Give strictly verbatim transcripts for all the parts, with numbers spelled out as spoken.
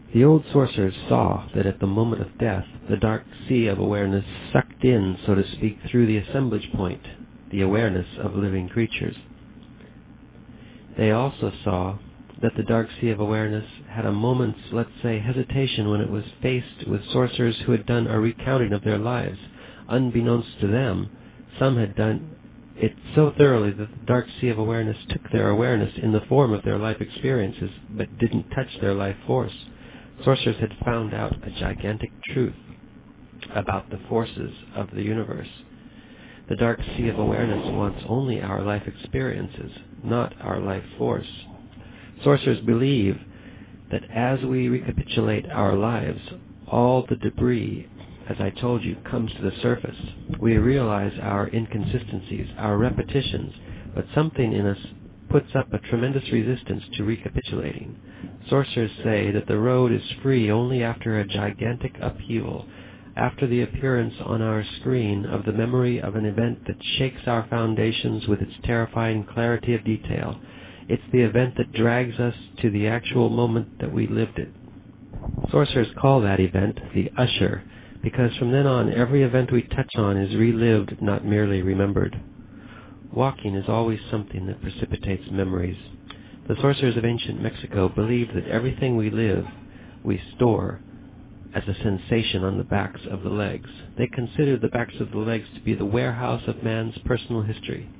The old sorcerers saw that at the moment of death, the dark sea of awareness sucked in, so to speak, through the assemblage point, the awareness of living creatures. They also saw that the dark sea of awareness had a moment's, let's say, hesitation when it was faced with sorcerers who had done a recounting of their lives. Unbeknownst to them, some had done it so thoroughly that the dark sea of awareness took their awareness in the form of their life experiences, but didn't touch their life force. Sorcerers had found out a gigantic truth about the forces of the universe. The dark sea of awareness wants only our life experiences, not our life force. Sorcerers believe that as we recapitulate our lives, all the debris, as I told you, comes to the surface. We realize our inconsistencies, our repetitions, but something in us puts up a tremendous resistance to recapitulating. Sorcerers say that the road is free only after a gigantic upheaval, after the appearance on our screen of the memory of an event that shakes our foundations with its terrifying clarity of detail. It's the event that drags us to the actual moment that we lived it. Sorcerers call that event the usher, because from then on every event we touch on is relived, not merely remembered. Walking is always something that precipitates memories. The sorcerers of ancient Mexico believed that everything we live, we store as a sensation on the backs of the legs. They considered the backs of the legs to be the warehouse of man's personal history.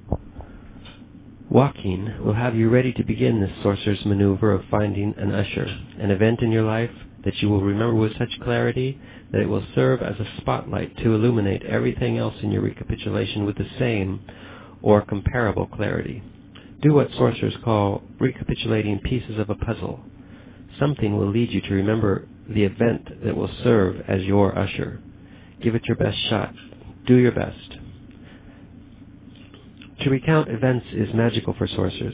Walking will have you ready to begin this sorcerer's maneuver of finding an usher, an event in your life that you will remember with such clarity that it will serve as a spotlight to illuminate everything else in your recapitulation with the same or comparable clarity. Do what sorcerers call recapitulating pieces of a puzzle. Something will lead you to remember the event that will serve as your usher. Give it your best shot. Do your best. To recount events is magical for sorcerers.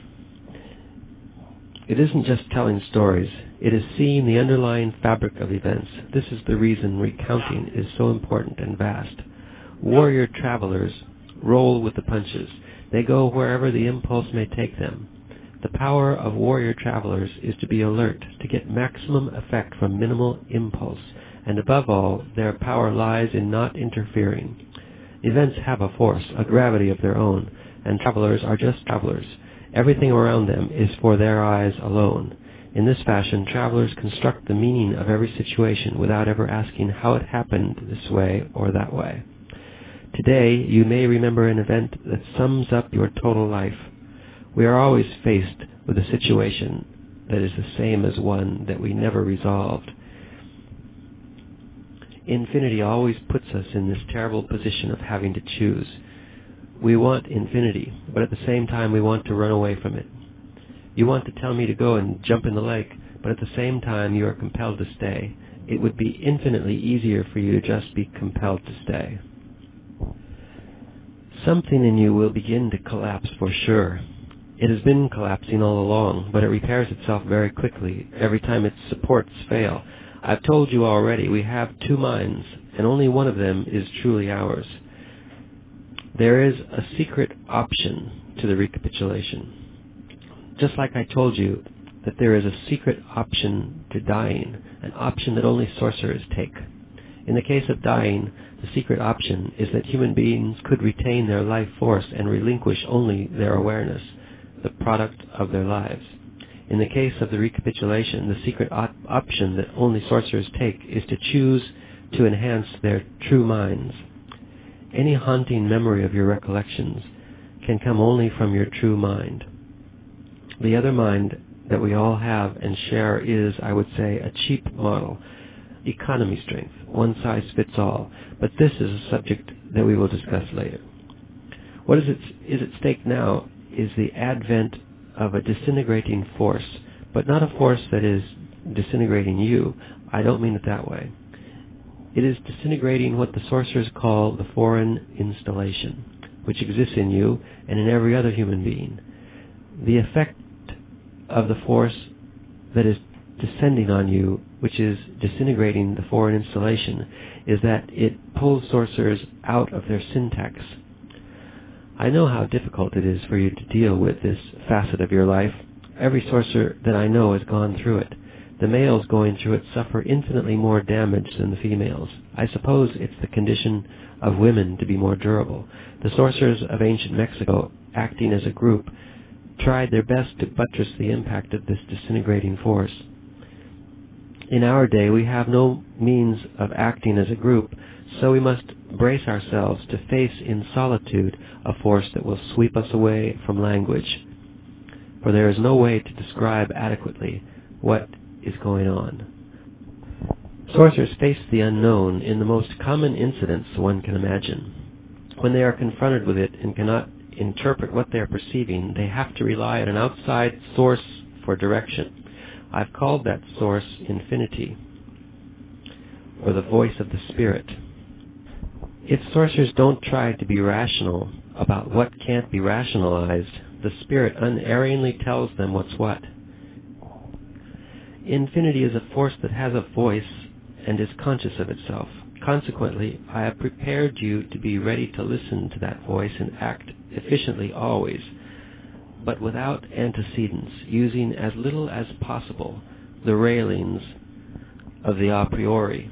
It isn't just telling stories. It is seeing the underlying fabric of events. This is the reason recounting is so important and vast. Warrior travelers roll with the punches. They go wherever the impulse may take them. The power of warrior travelers is to be alert, to get maximum effect from minimal impulse, and above all, their power lies in not interfering. Events have a force, a gravity of their own, and travelers are just travelers. Everything around them is for their eyes alone. In this fashion, travelers construct the meaning of every situation without ever asking how it happened this way or that way. Today, you may remember an event that sums up your total life. We are always faced with a situation that is the same as one that we never resolved. Infinity always puts us in this terrible position of having to choose. We want infinity, but at the same time we want to run away from it. You want to tell me to go and jump in the lake, but at the same time you are compelled to stay. It would be infinitely easier for you to just be compelled to stay. Something in you will begin to collapse for sure. It has been collapsing all along, but it repairs itself very quickly every time its supports fail. I've told you already, we have two minds, and only one of them is truly ours. There is a secret option to the recapitulation. Just like I told you that there is a secret option to dying, an option that only sorcerers take. In the case of dying, the secret option is that human beings could retain their life force and relinquish only their awareness, the product of their lives. In the case of the recapitulation, the secret op- option that only sorcerers take is to choose to enhance their true minds. Any haunting memory of your recollections can come only from your true mind. The other mind that we all have and share is, I would say, a cheap model, economy strength, one size fits all. But this is a subject that we will discuss later. What is, it, is at stake now is the advent of a disintegrating force, but not a force that is disintegrating you. I don't mean it that way. It is disintegrating what the sorcerers call the foreign installation, which exists in you and in every other human being. The effect of the force that is descending on you, which is disintegrating the foreign installation, is that it pulls sorcerers out of their syntax. I know how difficult it is for you to deal with this facet of your life. Every sorcerer that I know has gone through it. The males going through it suffer infinitely more damage than the females. I suppose it's the condition of women to be more durable. The sorcerers of ancient Mexico, acting as a group, tried their best to buttress the impact of this disintegrating force. In our day, we have no means of acting as a group, so we must brace ourselves to face in solitude a force that will sweep us away from language, for there is no way to describe adequately what is going on. Sorcerers face the unknown in the most common incidents one can imagine. When they are confronted with it and cannot interpret what they are perceiving, they have to rely on an outside source for direction. I've called that source infinity, or the voice of the spirit. If sorcerers don't try to be rational about what can't be rationalized, the spirit unerringly tells them what's what. Infinity is a force that has a voice and is conscious of itself. Consequently, I have prepared you to be ready to listen to that voice and act efficiently always, but without antecedents, using as little as possible the railings of the a priori.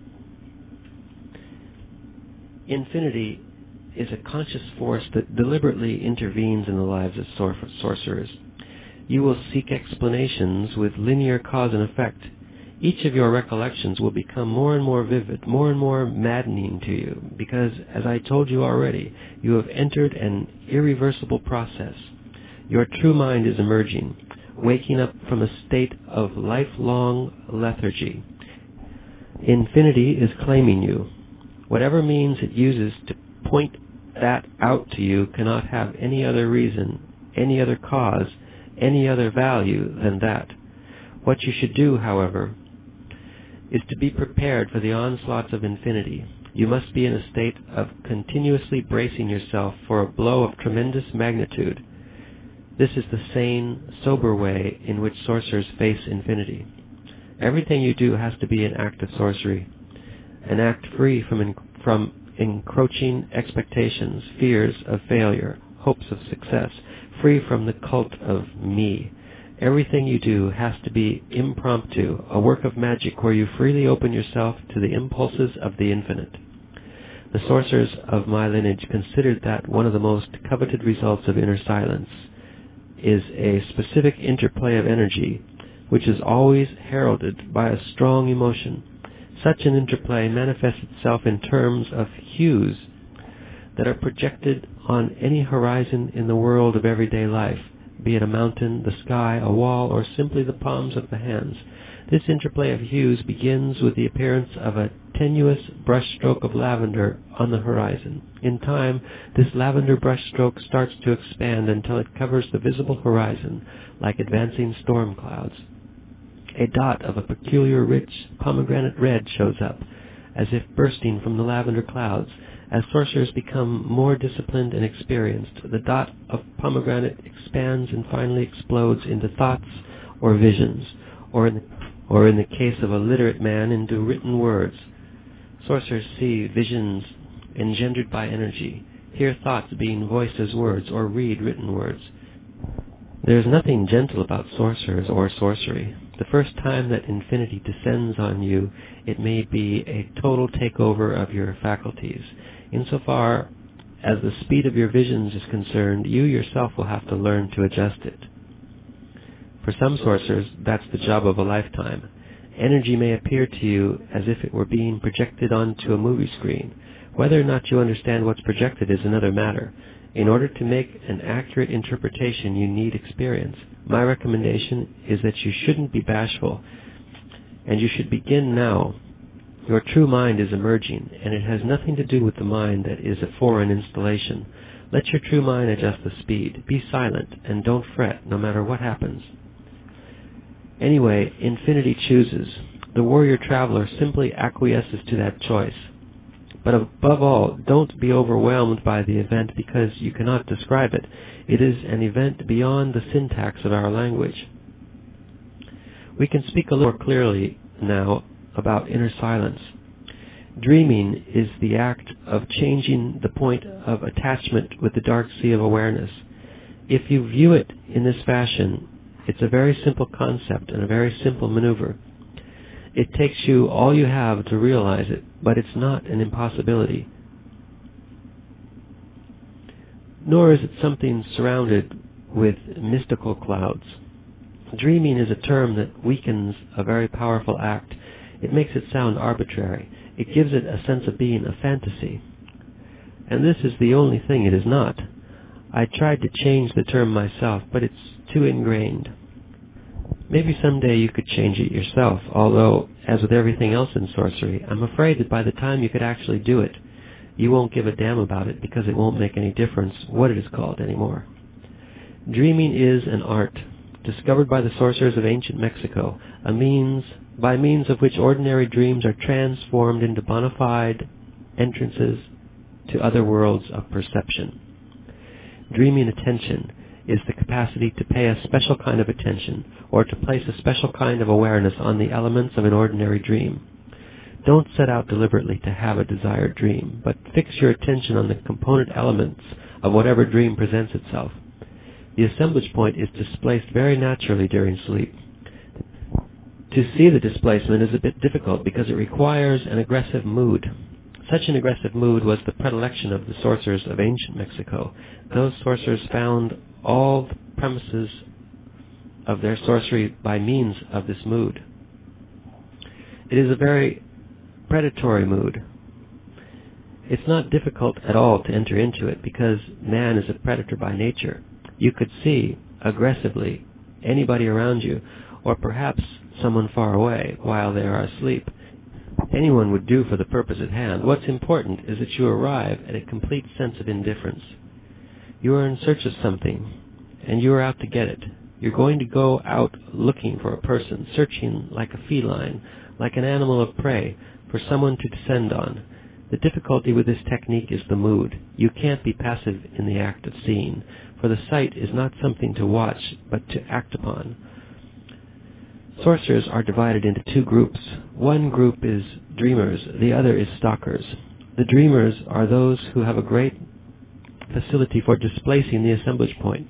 Infinity is a conscious force that deliberately intervenes in the lives of sor- sorcerers. You will seek explanations with linear cause and effect. Each of your recollections will become more and more vivid, more and more maddening to you, because, as I told you already, you have entered an irreversible process. Your true mind is emerging, waking up from a state of lifelong lethargy. Infinity is claiming you. Whatever means it uses to point that out to you cannot have any other reason, any other cause, any other value than that. What you should do, however, is to be prepared for the onslaughts of infinity. You must be in a state of continuously bracing yourself for a blow of tremendous magnitude. This is the sane, sober way in which sorcerers face infinity. Everything you do has to be an act of sorcery, an act free from, en- from encroaching expectations, fears of failure, hopes of success, free from the cult of me. Everything you do has to be impromptu, a work of magic where you freely open yourself to the impulses of the infinite. The sorcerers of my lineage considered that one of the most coveted results of inner silence is a specific interplay of energy, which is always heralded by a strong emotion. Such an interplay manifests itself in terms of hues that are projected on any horizon in the world of everyday life, be it a mountain, the sky, a wall, or simply the palms of the hands. This interplay of hues begins with the appearance of a tenuous brushstroke of lavender on the horizon. In time, this lavender brushstroke starts to expand until it covers the visible horizon like advancing storm clouds. A dot of a peculiar rich pomegranate red shows up, as if bursting from the lavender clouds. As sorcerers become more disciplined and experienced, the dot of pomegranate expands and finally explodes into thoughts or visions, or in the, or in the case of a literate man, into written words. Sorcerers see visions engendered by energy, hear thoughts being voiced as words, or read written words. There is nothing gentle about sorcerers or sorcery. The first time that infinity descends on you, it may be a total takeover of your faculties. Insofar as the speed of your visions is concerned, you yourself will have to learn to adjust it. For some sorcerers, that's the job of a lifetime. Energy may appear to you as if it were being projected onto a movie screen. Whether or not you understand what's projected is another matter. In order to make an accurate interpretation, you need experience. My recommendation is that you shouldn't be bashful, and you should begin now. Your true mind is emerging, and it has nothing to do with the mind that is a foreign installation. Let your true mind adjust the speed. Be silent, and don't fret, no matter what happens. Anyway, infinity chooses. The warrior traveler simply acquiesces to that choice. But above all, don't be overwhelmed by the event because you cannot describe it. It is an event beyond the syntax of our language. We can speak a little more clearly now about inner silence. Dreaming is the act of changing the point of attachment with the dark sea of awareness. If you view it in this fashion, It's a very simple concept and a very simple maneuver. It takes you all you have to realize it, but it's not an impossibility. Nor is it something surrounded with mystical clouds. Dreaming is a term that weakens a very powerful act. It makes it sound arbitrary. It gives it a sense of being a fantasy. And this is the only thing it is not. I tried to change the term myself, but it's too ingrained. Maybe someday you could change it yourself, although, as with everything else in sorcery, I'm afraid that by the time you could actually do it, you won't give a damn about it because it won't make any difference what it is called anymore. Dreaming is an art, discovered by the sorcerers of ancient Mexico, a means by means of which ordinary dreams are transformed into bona fide entrances to other worlds of perception. Dreaming attention is the capacity to pay a special kind of attention or to place a special kind of awareness on the elements of an ordinary dream. Don't set out deliberately to have a desired dream, but fix your attention on the component elements of whatever dream presents itself. The assemblage point is displaced very naturally during sleep. To see the displacement is a bit difficult because it requires an aggressive mood. Such an aggressive mood was the predilection of the sorcerers of ancient Mexico. Those sorcerers found all the premises of their sorcery by means of this mood. It is a very predatory mood. It's not difficult at all to enter into it because man is a predator by nature. You could see, aggressively, anybody around you, or perhaps someone far away, while they are asleep. Anyone would do for the purpose at hand. What's important is that you arrive at a complete sense of indifference. You are in search of something, and you are out to get it. You're going to go out looking for a person, searching like a feline, like an animal of prey, for someone to descend on. The difficulty with this technique is the mood. You can't be passive in the act of seeing, for the sight is not something to watch, but to act upon. Sorcerers are divided into two groups. One group is dreamers, the other is stalkers. The dreamers are those who have a great facility for displacing the assemblage point.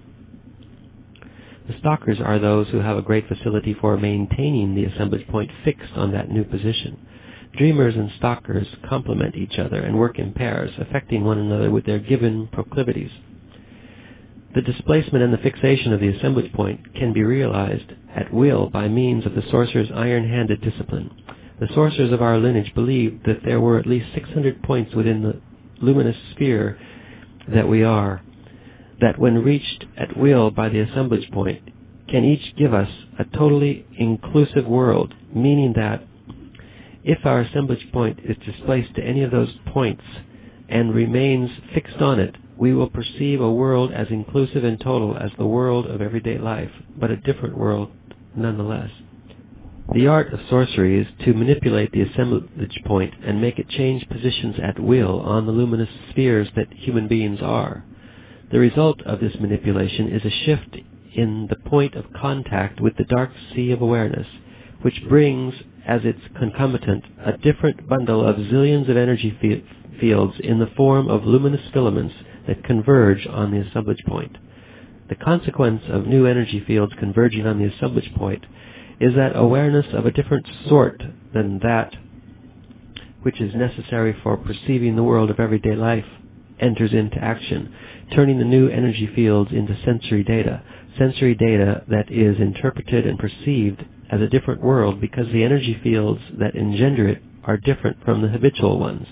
The stalkers are those who have a great facility for maintaining the assemblage point fixed on that new position. Dreamers and stalkers complement each other and work in pairs, affecting one another with their given proclivities. The displacement and the fixation of the assemblage point can be realized at will by means of the sorcerer's iron-handed discipline. The sorcerers of our lineage believed that there were at least six hundred points within the luminous sphere that we are, that when reached at will by the assemblage point, can each give us a totally inclusive world, meaning that if our assemblage point is displaced to any of those points and remains fixed on it, we will perceive a world as inclusive and total as the world of everyday life, but a different world nonetheless. The art of sorcery is to manipulate the assemblage point and make it change positions at will on the luminous spheres that human beings are. The result of this manipulation is a shift in the point of contact with the dark sea of awareness, which brings as its concomitant a different bundle of zillions of energy fi- fields in the form of luminous filaments that converge on the assemblage point. The consequence of new energy fields converging on the assemblage point is that awareness of a different sort than that which is necessary for perceiving the world of everyday life enters into action, turning the new energy fields into sensory data, sensory data that is interpreted and perceived as a different world because the energy fields that engender it are different from the habitual ones.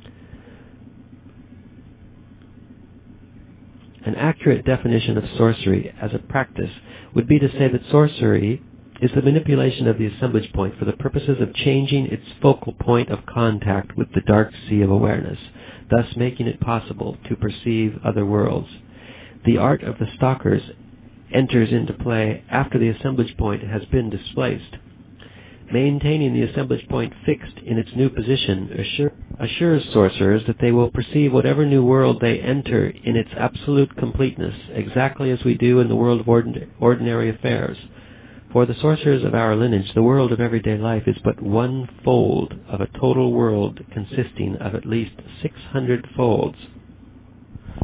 An accurate definition of sorcery as a practice would be to say that sorcery is the manipulation of the assemblage point for the purposes of changing its focal point of contact with the dark sea of awareness, thus making it possible to perceive other worlds. The art of the stalkers enters into play after the assemblage point has been displaced. Maintaining the assemblage point fixed in its new position assure, assures sorcerers that they will perceive whatever new world they enter in its absolute completeness, exactly as we do in the world of ordin- ordinary affairs. For the sorcerers of our lineage, the world of everyday life is but one fold of a total world consisting of at least six hundred folds.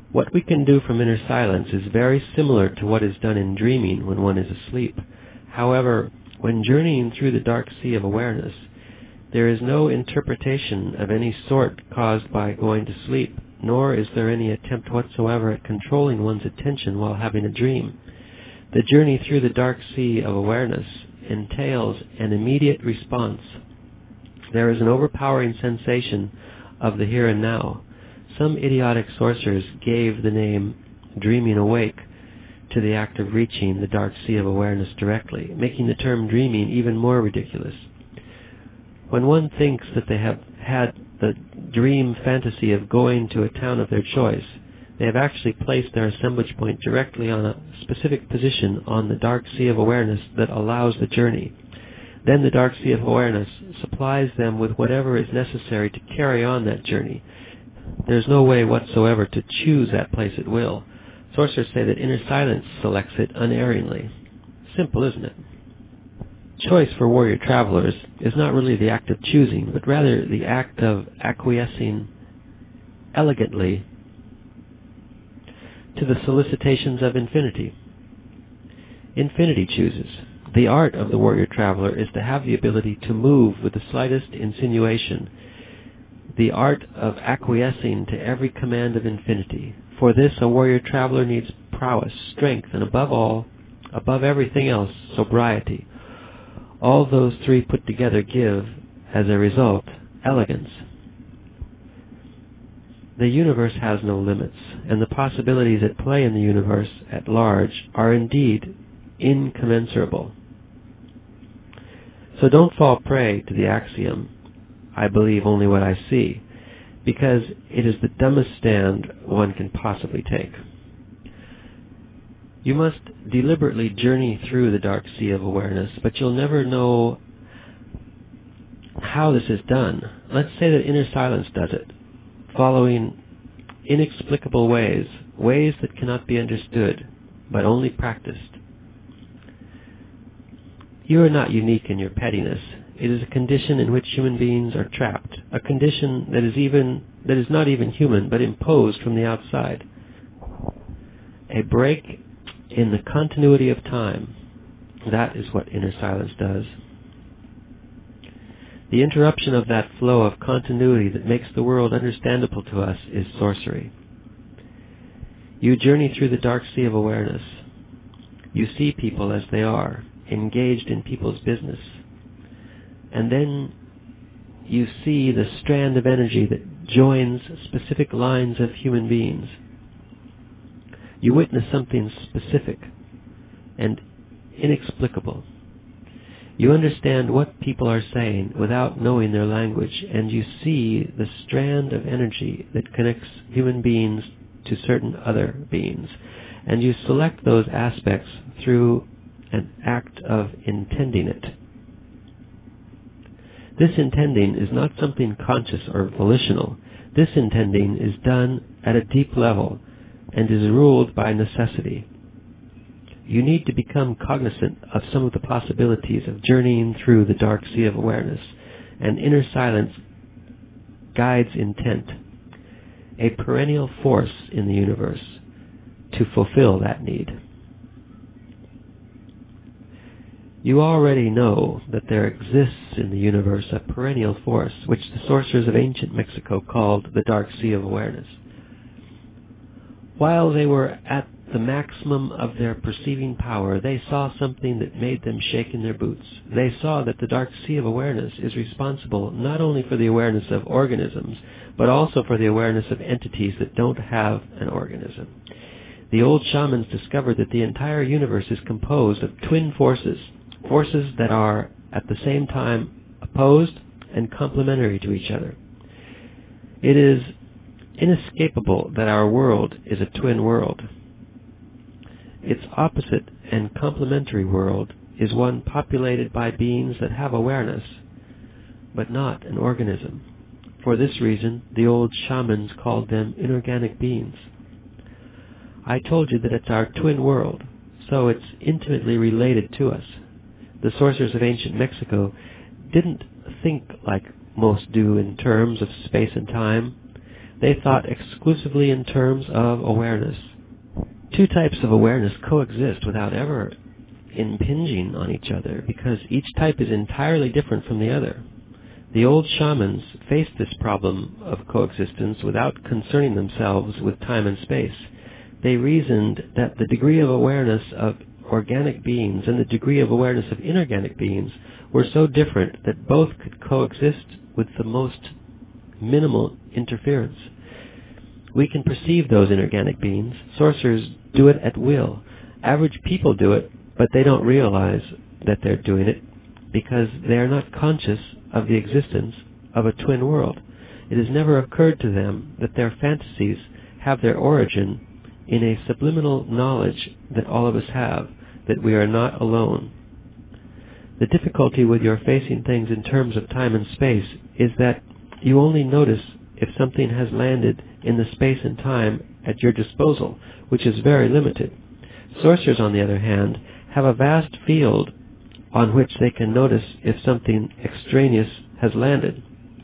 What we can do from inner silence is very similar to what is done in dreaming when one is asleep. However, when journeying through the dark sea of awareness, there is no interpretation of any sort caused by going to sleep, nor is there any attempt whatsoever at controlling one's attention while having a dream. The journey through the dark sea of awareness entails an immediate response. There is an overpowering sensation of the here and now. Some idiotic sorcerers gave the name dreaming awake to the act of reaching the dark sea of awareness directly, making the term dreaming even more ridiculous. When one thinks that they have had the dream fantasy of going to a town of their choice, they have actually placed their assemblage point directly on a specific position on the dark sea of awareness that allows the journey. Then the dark sea of awareness supplies them with whatever is necessary to carry on that journey. There is no way whatsoever to choose that place at will. Sorcerers say that inner silence selects it unerringly. Simple, isn't it? Choice for warrior travelers is not really the act of choosing, but rather the act of acquiescing elegantly to the solicitations of infinity. Infinity chooses. The art of the warrior traveler is to have the ability to move with the slightest insinuation, the art of acquiescing to every command of infinity. For this, a warrior traveler needs prowess, strength, and above all, above everything else, sobriety. All those three put together give, as a result, elegance. The universe has no limits, and the possibilities at play in the universe at large are indeed incommensurable. So don't fall prey to the axiom, I believe only what I see, because it is the dumbest stand one can possibly take. You must deliberately journey through the dark sea of awareness, but you'll never know how this is done. Let's say that inner silence does it, following inexplicable ways, ways that cannot be understood, but only practiced. You are not unique in your pettiness. It is a condition in which human beings are trapped, a condition that is even that is not even human, but imposed from the outside. A break in the continuity of time. That is what inner silence does. The interruption of that flow of continuity that makes the world understandable to us is sorcery. You journey through the dark sea of awareness. You see people as they are, engaged in people's business. And then you see the strand of energy that joins specific lines of human beings. You witness something specific and inexplicable. You understand what people are saying without knowing their language, and you see the strand of energy that connects human beings to certain other beings, and you select those aspects through an act of intending it. This intending is not something conscious or volitional. This intending is done at a deep level and is ruled by necessity. You need to become cognizant of some of the possibilities of journeying through the dark sea of awareness, and inner silence guides intent, a perennial force in the universe, to fulfill that need. You already know that there exists in the universe a perennial force, which the sorcerers of ancient Mexico called the dark sea of awareness. While they were at the maximum of their perceiving power, they saw something that made them shake in their boots. They saw that the dark sea of awareness is responsible not only for the awareness of organisms, but also for the awareness of entities that don't have an organism. The old shamans discovered that the entire universe is composed of twin forces, forces that are at the same time opposed and complementary to each other. It is inescapable that our world is a twin world. Its opposite and complementary world is one populated by beings that have awareness, but not an organism. For this reason, the old shamans called them inorganic beings. I told you that it's our twin world, so it's intimately related to us. The sorcerers of ancient Mexico didn't think like most do in terms of space and time, They thought exclusively in terms of awareness. Two types of awareness coexist without ever impinging on each other, because each type is entirely different from the other. The old shamans faced this problem of coexistence without concerning themselves with time and space. They reasoned that the degree of awareness of organic beings and the degree of awareness of inorganic beings were so different that both could coexist with the most minimal interference. We can perceive those inorganic beings. Sorcerers do it at will. Average people do it, but they don't realize that they're doing it because they are not conscious of the existence of a twin world. It has never occurred to them that their fantasies have their origin in a subliminal knowledge that all of us have, that we are not alone. The difficulty with your facing things in terms of time and space is that you only notice if something has landed in the space and time at your disposal, which is very limited. Sorcerers, on the other hand, have a vast field on which they can notice if something extraneous has landed.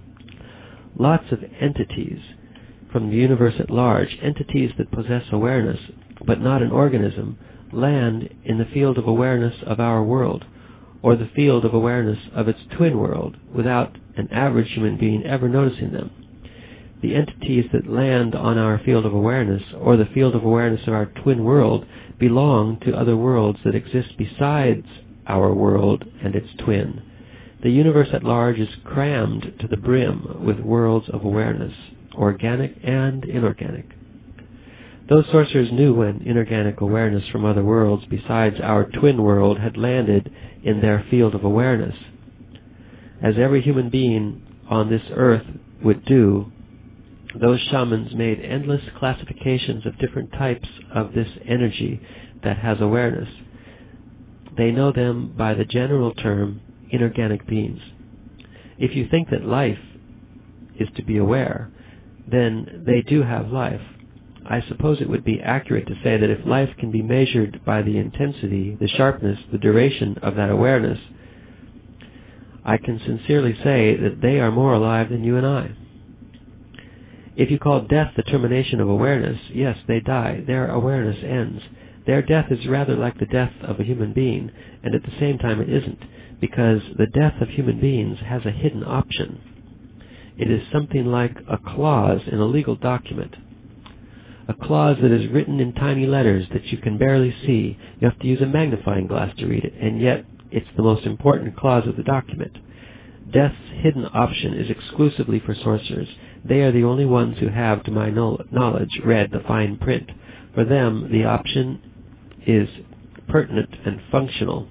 Lots of entities from the universe at large, entities that possess awareness, but not an organism, land in the field of awareness of our world, or the field of awareness of its twin world, without an average human being ever noticing them. The entities that land on our field of awareness, or the field of awareness of our twin world, belong to other worlds that exist besides our world and its twin. The universe at large is crammed to the brim with worlds of awareness, organic and inorganic. Those sorcerers knew when inorganic awareness from other worlds besides our twin world had landed in their field of awareness. As every human being on this earth would do, those shamans made endless classifications of different types of this energy that has awareness. They know them by the general term inorganic beings. If you think that life is to be aware, then they do have life. I suppose it would be accurate to say that if life can be measured by the intensity, the sharpness, the duration of that awareness, I can sincerely say that they are more alive than you and I. If you call death the termination of awareness, yes, they die. Their awareness ends. Their death is rather like the death of a human being, and at the same time it isn't, because the death of human beings has a hidden option. It is something like a clause in a legal document. A clause that is written in tiny letters that you can barely see. You have to use a magnifying glass to read it, and yet it's the most important clause of the document. Death's hidden option is exclusively for sorcerers. They are the only ones who have, to my knowledge, read the fine print. For them, the option is pertinent and functional.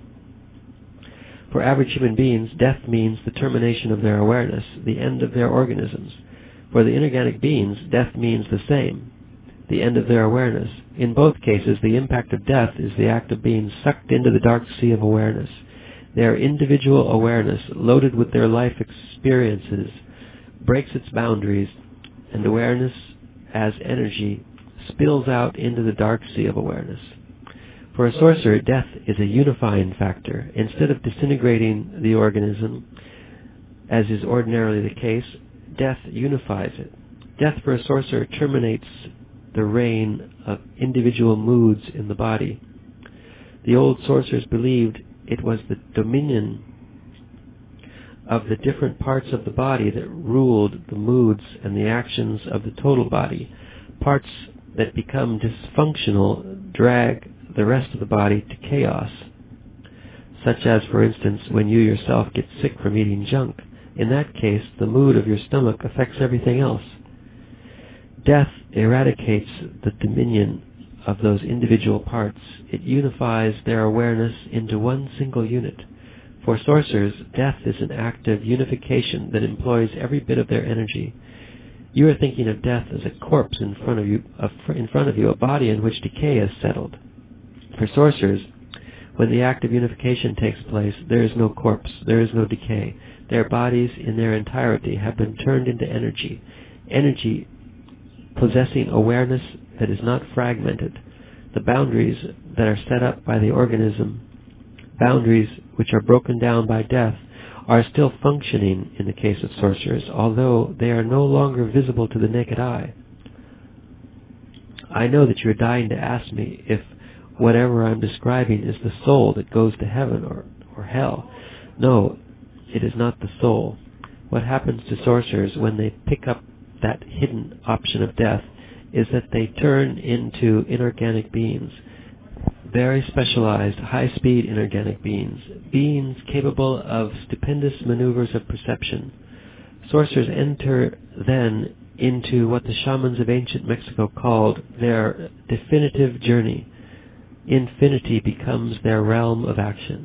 For average human beings, death means the termination of their awareness, the end of their organisms. For the inorganic beings, death means the same, the end of their awareness. In both cases, the impact of death is the act of being sucked into the dark sea of awareness. Their individual awareness, loaded with their life experiences, breaks its boundaries, and awareness as energy spills out into the dark sea of awareness. For a sorcerer, death is a unifying factor. Instead of disintegrating the organism, as is ordinarily the case, death unifies it. Death for a sorcerer terminates the reign of individual moods in the body. The old sorcerers believed it was the dominion of the different parts of the body that ruled the moods and the actions of the total body. Parts that become dysfunctional drag the rest of the body to chaos, such as, for instance, when you yourself get sick from eating junk. In that case, the mood of your stomach affects everything else. Death eradicates the dominion of those individual parts. It unifies their awareness into one single unit. For sorcerers, death is an act of unification that employs every bit of their energy. You are thinking of death as a corpse in front of you, in front of you, a body in which decay has settled. For sorcerers, when the act of unification takes place, there is no corpse, there is no decay. Their bodies in their entirety have been turned into energy, energy possessing awareness that is not fragmented. The boundaries that are set up by the organism, boundaries which are broken down by death are still functioning in the case of sorcerers, although they are no longer visible to the naked eye. I know that you are dying to ask me if whatever I'm describing is the soul that goes to heaven or, or hell. No, it is not the soul. What happens to sorcerers when they pick up that hidden option of death is that they turn into inorganic beings, very specialized, high-speed inorganic beings, beings capable of stupendous maneuvers of perception. Sorcerers enter then into what the shamans of ancient Mexico called their definitive journey. Infinity becomes their realm of action.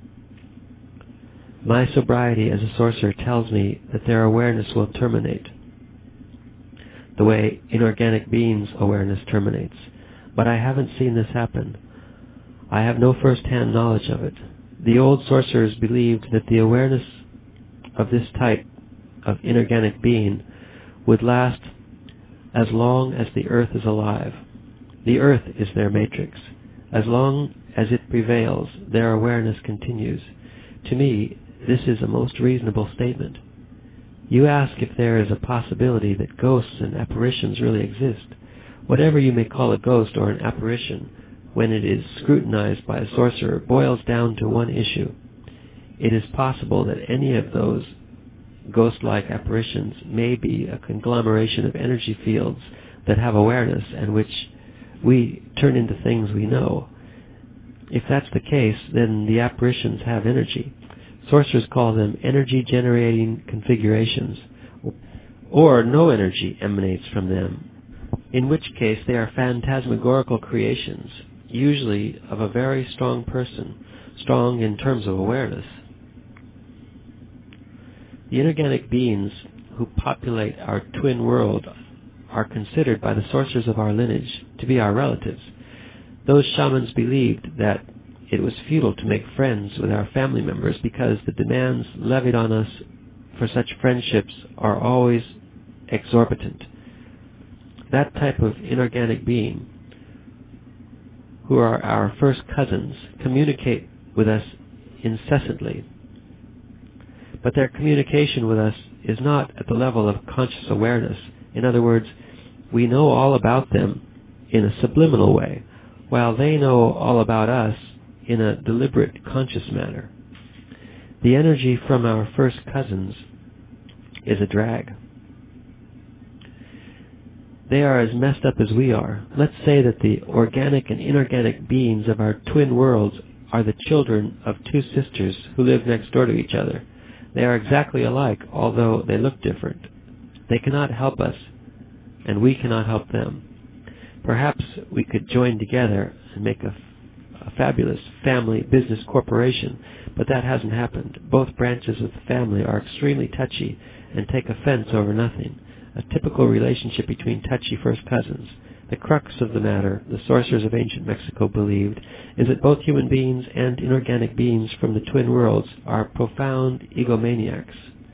My sobriety as a sorcerer tells me that their awareness will terminate, the way inorganic beings' awareness terminates. But I haven't seen this happen. I have no first-hand knowledge of it. The old sorcerers believed that the awareness of this type of inorganic being would last as long as the earth is alive. The earth is their matrix. As long as it prevails, their awareness continues. To me, this is a most reasonable statement. You ask if there is a possibility that ghosts and apparitions really exist. Whatever you may call a ghost or an apparition, when it is scrutinized by a sorcerer, boils down to one issue. It is possible that any of those ghost-like apparitions may be a conglomeration of energy fields that have awareness and which we turn into things we know. If that's the case, then the apparitions have energy. Sorcerers call them energy-generating configurations, or no energy emanates from them, in which case they are phantasmagorical creations, usually of a very strong person, strong in terms of awareness. The inorganic beings who populate our twin world are considered by the sorcerers of our lineage to be our relatives. Those shamans believed that it was futile to make friends with our family members because the demands levied on us for such friendships are always exorbitant. That type of inorganic being, who are our first cousins, communicate with us incessantly. But their communication with us is not at the level of conscious awareness. In other words, we know all about them in a subliminal way, while they know all about us in a deliberate, conscious manner. The energy from our first cousins is a drag. They are as messed up as we are. Let's say that the organic and inorganic beings of our twin worlds are the children of two sisters who live next door to each other. They are exactly alike, although they look different. They cannot help us, and we cannot help them. Perhaps we could join together and make a, a fabulous family business corporation, but that hasn't happened. Both branches of the family are extremely touchy and take offense over nothing. A typical relationship between touchy first cousins. The crux of the matter, the sorcerers of ancient Mexico believed, is that both human beings and inorganic beings from the twin worlds are profound egomaniacs.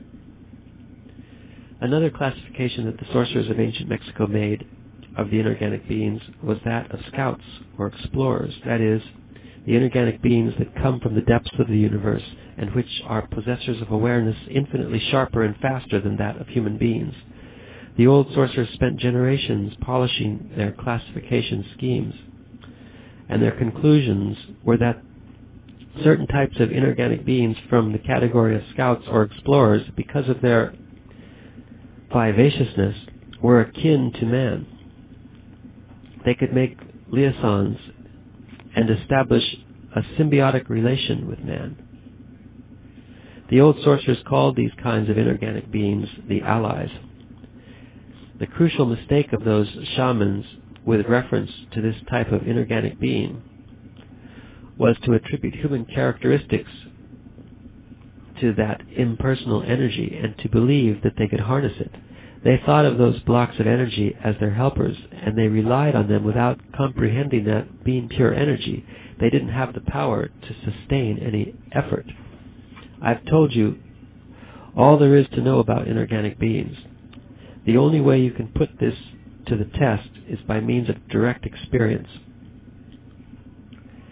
Another classification that the sorcerers of ancient Mexico made of the inorganic beings was that of scouts or explorers, that is, the inorganic beings that come from the depths of the universe and which are possessors of awareness infinitely sharper and faster than that of human beings. The old sorcerers spent generations polishing their classification schemes, and their conclusions were that certain types of inorganic beings from the category of scouts or explorers, because of their vivaciousness, were akin to man. They could make liaisons and establish a symbiotic relation with man. The old sorcerers called these kinds of inorganic beings the allies. The crucial mistake of those shamans with reference to this type of inorganic being was to attribute human characteristics to that impersonal energy and to believe that they could harness it. They thought of those blocks of energy as their helpers, and they relied on them without comprehending that, being pure energy, they didn't have the power to sustain any effort. I've told you all there is to know about inorganic beings. The only way you can put this to the test is by means of direct experience.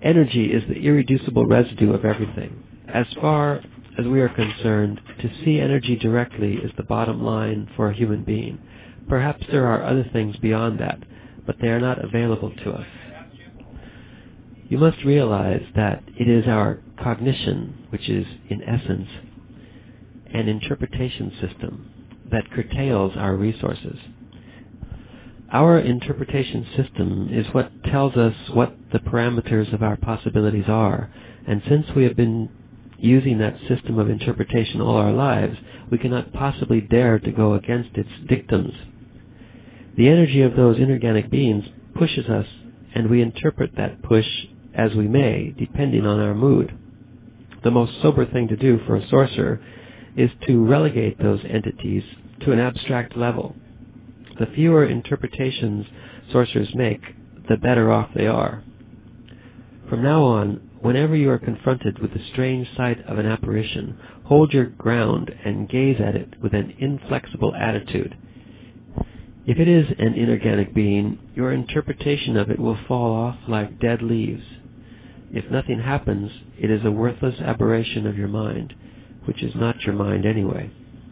Energy is the irreducible residue of everything. As far as we are concerned, to see energy directly is the bottom line for a human being. Perhaps there are other things beyond that, but they are not available to us. You must realize that it is our cognition, which is, in essence, an interpretation system, that curtails our resources. Our interpretation system is what tells us what the parameters of our possibilities are, and since we have been using that system of interpretation all our lives, we cannot possibly dare to go against its dictums. The energy of those inorganic beings pushes us, and we interpret that push as we may, depending on our mood. The most sober thing to do for a sorcerer is to relegate those entities to an abstract level. The fewer interpretations sorcerers make, the better off they are. From now on, whenever you are confronted with the strange sight of an apparition, hold your ground and gaze at it with an inflexible attitude. If it is an inorganic being, your interpretation of it will fall off like dead leaves. If nothing happens, it is a worthless aberration of your mind, which is not your mind anyway.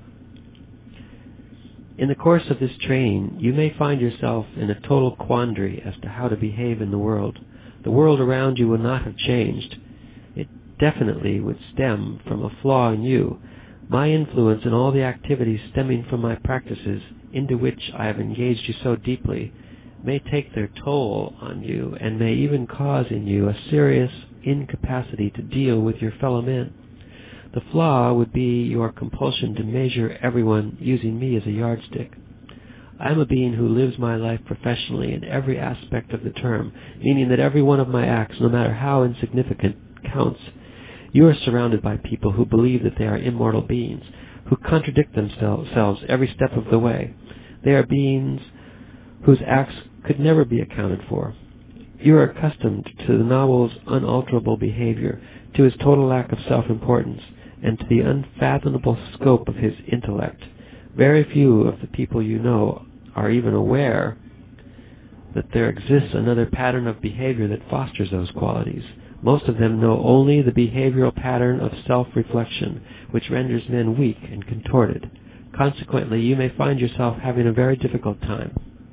In the course of this training, you may find yourself in a total quandary as to how to behave in the world. The world around you will not have changed. It definitely would stem from a flaw in you. My influence and all the activities stemming from my practices, into which I have engaged you so deeply, may take their toll on you and may even cause in you a serious incapacity to deal with your fellow men. The flaw would be your compulsion to measure everyone using me as a yardstick. I am a being who lives my life professionally in every aspect of the term, meaning that every one of my acts, no matter how insignificant, counts. You are surrounded by people who believe that they are immortal beings, who contradict themselves every step of the way. They are beings whose acts could never be accounted for. You are accustomed to the noble's unalterable behavior, to his total lack of self-importance, and to the unfathomable scope of his intellect. Very few of the people you know are even aware that there exists another pattern of behavior that fosters those qualities. Most of them know only the behavioral pattern of self-reflection, which renders men weak and contorted. Consequently, you may find yourself having a very difficult time.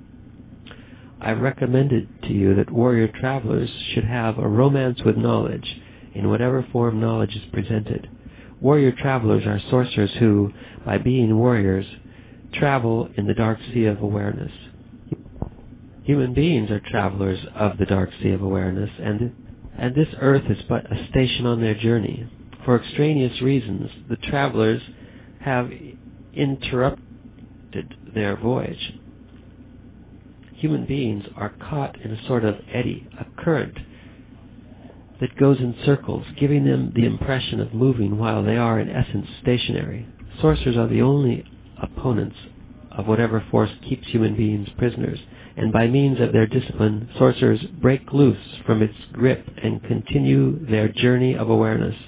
I recommended to you that warrior travelers should have a romance with knowledge, in whatever form knowledge is presented. Warrior travelers are sorcerers who, by being warriors, travel in the dark sea of awareness. Human beings are travelers of the dark sea of awareness, and, and this earth is but a station on their journey. For extraneous reasons, the travelers have interrupted their voyage. Human beings are caught in a sort of eddy, a current that goes in circles, giving them the impression of moving while they are in essence stationary. Sorcerers are the only opponents of whatever force keeps human beings prisoners, and by means of their discipline, sorcerers break loose from its grip and continue their journey of awareness.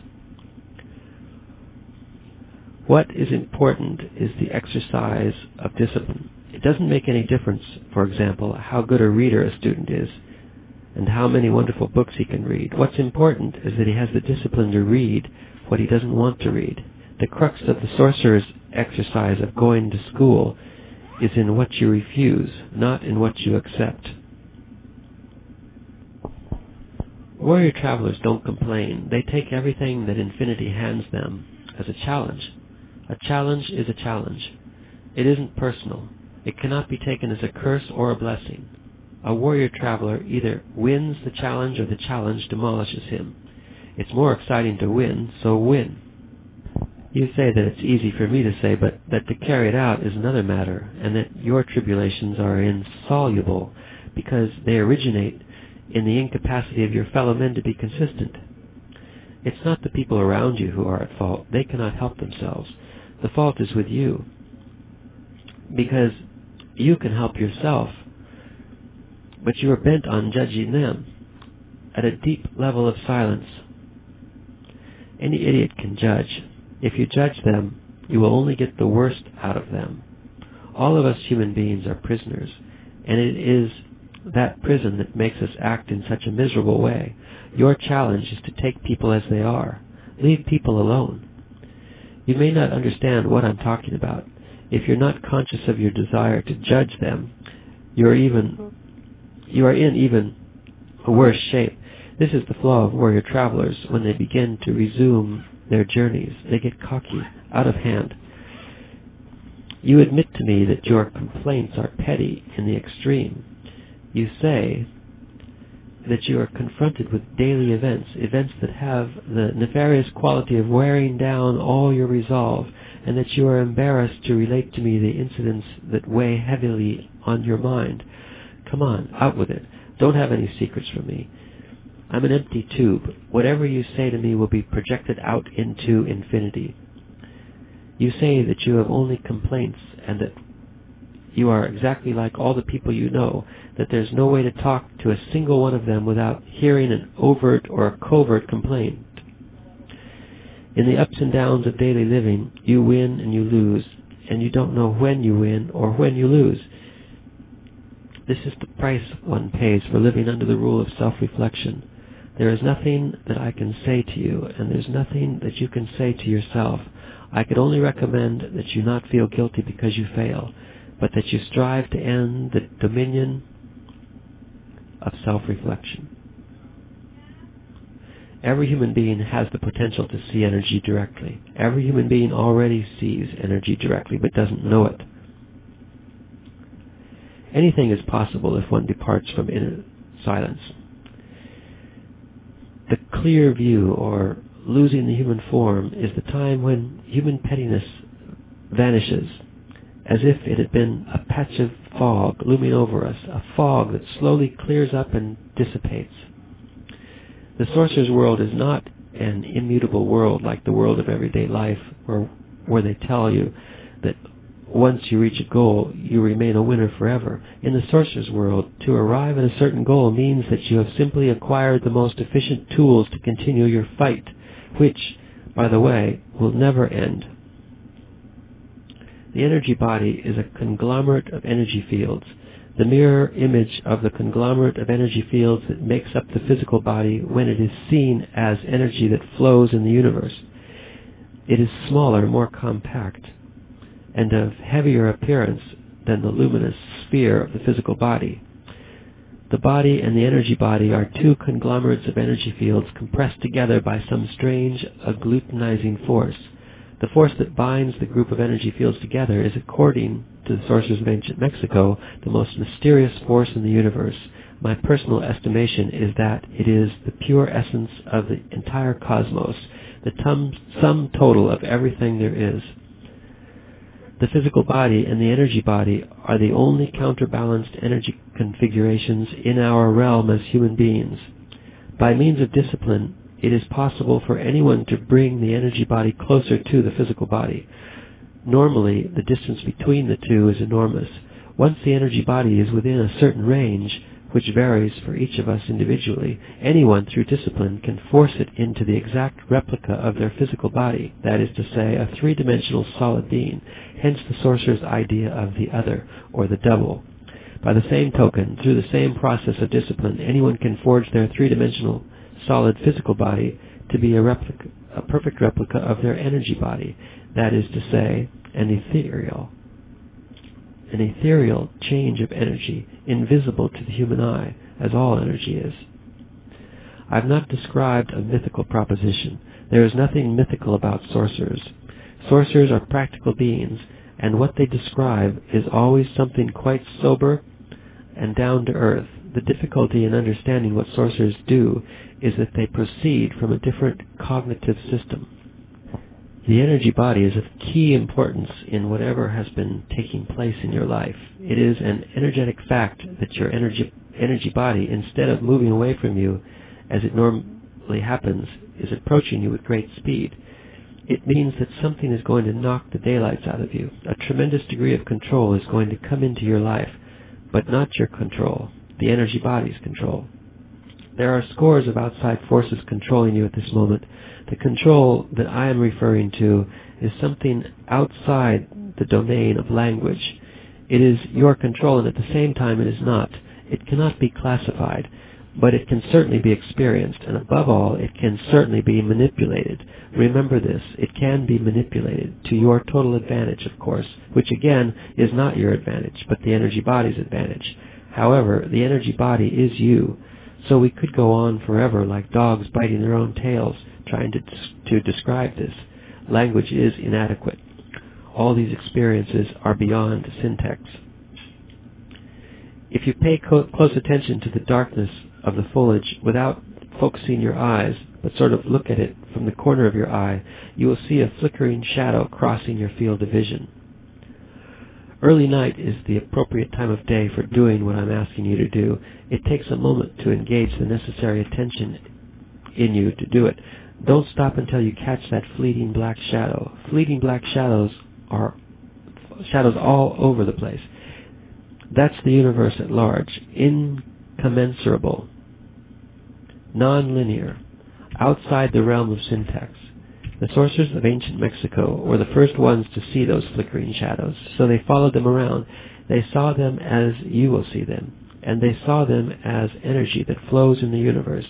What is important is the exercise of discipline. It doesn't make any difference, for example, how good a reader a student is and how many wonderful books he can read. What's important is that he has the discipline to read what he doesn't want to read. The crux of the sorcerer's exercise of going to school is in what you refuse, not in what you accept. Warrior travelers don't complain. They take everything that infinity hands them as a challenge. A challenge is a challenge. It isn't personal. It cannot be taken as a curse or a blessing. A warrior traveler either wins the challenge or the challenge demolishes him. It's more exciting to win, so win. You say that it's easy for me to say, but that to carry it out is another matter, and that your tribulations are insoluble because they originate in the incapacity of your fellow men to be consistent. It's not the people around you who are at fault. They cannot help themselves. The fault is with you, because you can help yourself, but you are bent on judging them at a deep level of silence. Any idiot can judge. If you judge them, you will only get the worst out of them. All of us human beings are prisoners, and it is that prison that makes us act in such a miserable way. Your challenge is to take people as they are. Leave people alone. You may not understand what I'm talking about. If you're not conscious of your desire to judge them, you're even, you are in even a worse shape. This is the flaw of warrior travelers. When they begin to resume their journeys, they get cocky, out of hand. You admit to me that your complaints are petty in the extreme. You say that you are confronted with daily events, events that have the nefarious quality of wearing down all your resolve, and that you are embarrassed to relate to me the incidents that weigh heavily on your mind. Come on, out with it. Don't have any secrets from me. I'm an empty tube. Whatever you say to me will be projected out into infinity. You say that you have only complaints and that you are exactly like all the people you know, that there's no way to talk to a single one of them without hearing an overt or a covert complaint. In the ups and downs of daily living, you win and you lose, and you don't know when you win or when you lose. This is the price one pays for living under the rule of self-reflection. There is nothing that I can say to you, and there's nothing that you can say to yourself. I could only recommend that you not feel guilty because you fail, but that you strive to end the dominion of self-reflection. Every human being has the potential to see energy directly. Every human being already sees energy directly, but doesn't know it. Anything is possible if one departs from inner silence. The clear view, or losing the human form, is the time when human pettiness vanishes, as if it had been a patch of fog looming over us, a fog that slowly clears up and dissipates. The sorcerer's world is not an immutable world like the world of everyday life, where, where they tell you that once you reach a goal, you remain a winner forever. In the sorcerer's world, to arrive at a certain goal means that you have simply acquired the most efficient tools to continue your fight, which, by the way, will never end. The energy body is a conglomerate of energy fields, the mirror image of the conglomerate of energy fields that makes up the physical body when it is seen as energy that flows in the universe. It is smaller, more compact, and of heavier appearance than the luminous sphere of the physical body. The body and the energy body are two conglomerates of energy fields compressed together by some strange agglutinizing force. The force that binds the group of energy fields together is, according to the sources of ancient Mexico, the most mysterious force in the universe. My personal estimation is that it is the pure essence of the entire cosmos, the tum- sum total of everything there is. The physical body and the energy body are the only counterbalanced energy configurations in our realm as human beings. By means of discipline, it is possible for anyone to bring the energy body closer to the physical body. Normally, the distance between the two is enormous. Once the energy body is within a certain range, which varies for each of us individually, anyone through discipline can force it into the exact replica of their physical body, that is to say, a three-dimensional solid being, hence the sorcerer's idea of the other, or the double. By the same token, through the same process of discipline, anyone can forge their three-dimensional solid physical body to be a replica, a perfect replica of their energy body, that is to say, an ethereal, an ethereal change of energy, invisible to the human eye, as all energy is. I have not described a mythical proposition. There is nothing mythical about sorcerers. Sorcerers are practical beings, and what they describe is always something quite sober and down to earth. The difficulty in understanding what sorcerers do is that they proceed from a different cognitive system. The energy body is of key importance in whatever has been taking place in your life. It is an energetic fact that your energy, energy body, instead of moving away from you, as it normally happens, is approaching you with great speed. It means that something is going to knock the daylights out of you. A tremendous degree of control is going to come into your life, but not your control, the energy body's control. There are scores of outside forces controlling you at this moment. The control that I am referring to is something outside the domain of language. It is your control, and at the same time it is not. It cannot be classified, but it can certainly be experienced, and above all, it can certainly be manipulated. Remember this, it can be manipulated, to your total advantage, of course, which again is not your advantage, but the energy body's advantage. However, the energy body is you, so we could go on forever like dogs biting their own tails, trying to, to describe this. Language is inadequate. All these experiences are beyond syntax. If you pay co- close attention to the darkness of the foliage without focusing your eyes, but sort of look at it from the corner of your eye, you will see a flickering shadow crossing your field of vision. Early night is the appropriate time of day for doing what I'm asking you to do. It takes a moment to engage the necessary attention in you to do it. Don't stop until you catch that fleeting black shadow. Fleeting black shadows are shadows all over the place. That's the universe at large, incommensurable, non-linear, outside the realm of syntax. The sorcerers of ancient Mexico were the first ones to see those flickering shadows, so they followed them around. They saw them as you will see them, and they saw them as energy that flows in the universe.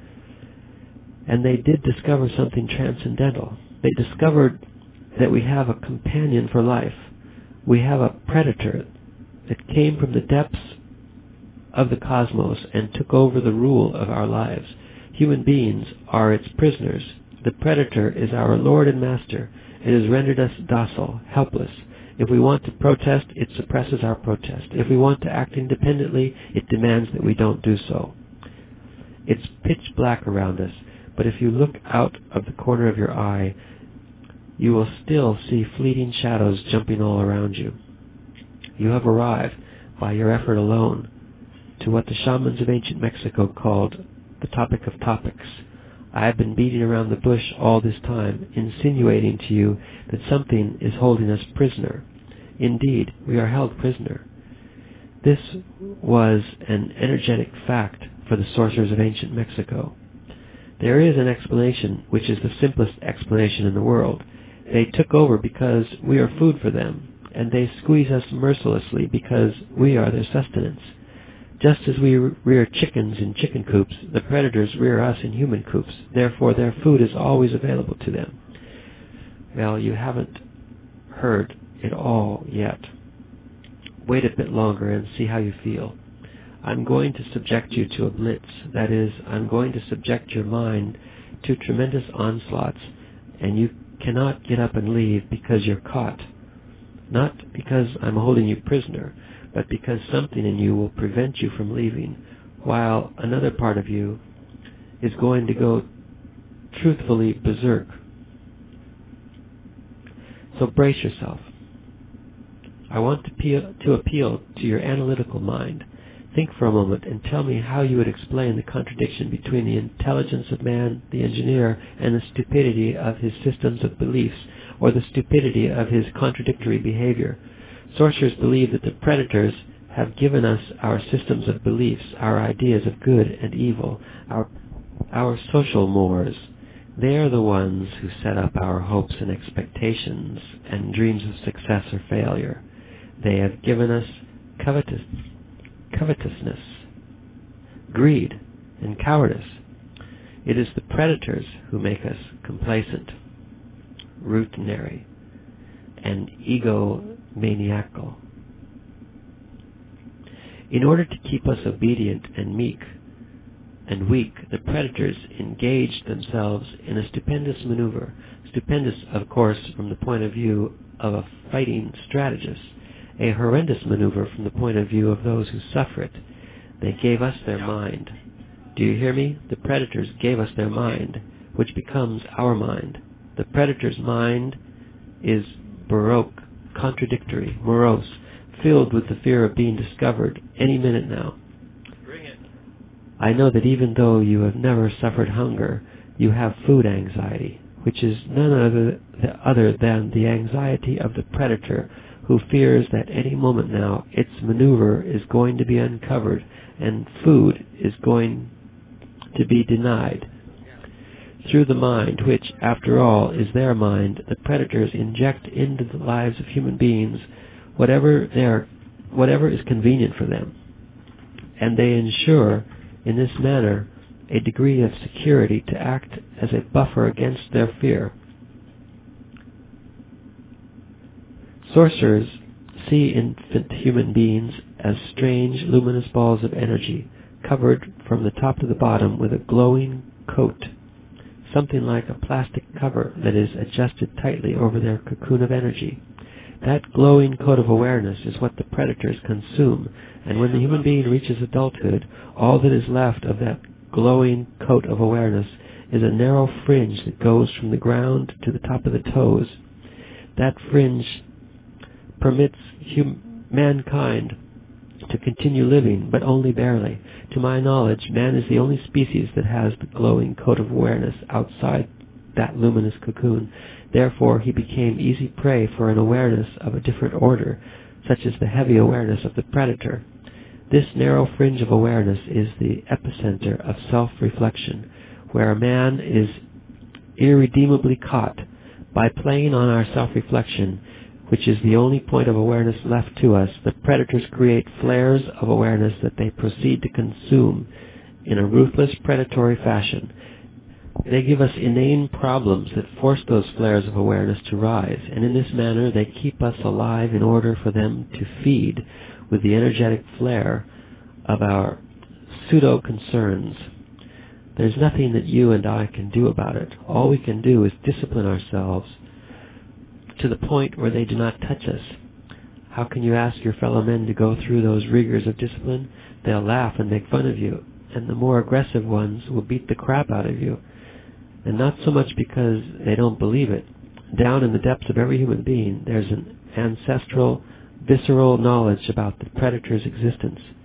And they did discover something transcendental. They discovered that we have a companion for life. We have a predator that came from the depths of the cosmos and took over the rule of our lives. Human beings are its prisoners. The predator is our lord and master. It has rendered us docile, helpless. If we want to protest, it suppresses our protest. If we want to act independently, it demands that we don't do so. It's pitch black around us, but if you look out of the corner of your eye, you will still see fleeting shadows jumping all around you. You have arrived, by your effort alone, to what the shamans of ancient Mexico called the topic of topics. I have been beating around the bush all this time, insinuating to you that something is holding us prisoner. Indeed, we are held prisoner. This was an energetic fact for the sorcerers of ancient Mexico. There is an explanation which is the simplest explanation in the world. They took over because we are food for them, and they squeeze us mercilessly because we are their sustenance. Just as we rear chickens in chicken coops, the predators rear us in human coops. Therefore, their food is always available to them. Well, you haven't heard it all yet. Wait a bit longer and see how you feel. I'm going to subject you to a blitz. That is, I'm going to subject your mind to tremendous onslaughts, and you cannot get up and leave because you're caught. Not because I'm holding you prisoner, but because something in you will prevent you from leaving, while another part of you is going to go truthfully berserk. So brace yourself. I want to appeal, to appeal to your analytical mind. Think for a moment and tell me how you would explain the contradiction between the intelligence of man, the engineer, and the stupidity of his systems of beliefs, or the stupidity of his contradictory behavior. Sorcerers believe that the predators have given us our systems of beliefs, our ideas of good and evil, our, our social mores. They are the ones who set up our hopes and expectations and dreams of success or failure. They have given us covetous, covetousness, greed, and cowardice. It is the predators who make us complacent, routinary, and egomaniacal. In order to keep us obedient and meek and weak, the predators engaged themselves in a stupendous maneuver. Stupendous, of course, from the point of view of a fighting strategist, a horrendous maneuver from the point of view of those who suffer it. They gave us their mind. Do you hear me? The predators gave us their mind, which becomes our mind. The predator's mind is baroque, contradictory, morose, filled with the fear of being discovered any minute now. Bring it. I know that even though you have never suffered hunger, you have food anxiety, which is none other, other than the anxiety of the predator, who fears that any moment now its maneuver is going to be uncovered and food is going to be denied. Through the mind, which, after all, is their mind, the predators inject into the lives of human beings whatever, they are, whatever is convenient for them. and they ensure, in this manner, a degree of security to act as a buffer against their fear. Sorcerers see infant human beings as strange luminous balls of energy, covered from the top to the bottom with a glowing coat, something like a plastic cover that is adjusted tightly over their cocoon of energy. That glowing coat of awareness is what the predators consume, and when the human being reaches adulthood, all that is left of that glowing coat of awareness is a narrow fringe that goes from the ground to the top of the toes. That fringe permits hum- mankind to continue living, but only barely. To my knowledge, man is the only species that has the glowing coat of awareness outside that luminous cocoon. Therefore, he became easy prey for an awareness of a different order, such as the heavy awareness of the predator. This narrow fringe of awareness is the epicenter of self-reflection, where a man is irredeemably caught. By playing on our self-reflection, which is the only point of awareness left to us, the predators create flares of awareness that they proceed to consume in a ruthless predatory fashion. They give us inane problems that force those flares of awareness to rise, and in this manner they keep us alive in order for them to feed with the energetic flare of our pseudo-concerns. There's nothing that you and I can do about it. All we can do is discipline ourselves to the point where they do not touch us. How can you ask your fellow men to go through those rigors of discipline? They'll laugh and make fun of you, and the more aggressive ones will beat the crap out of you. And not so much because they don't believe it. Down in the depths of every human being, there's an ancestral, visceral knowledge about the predator's existence.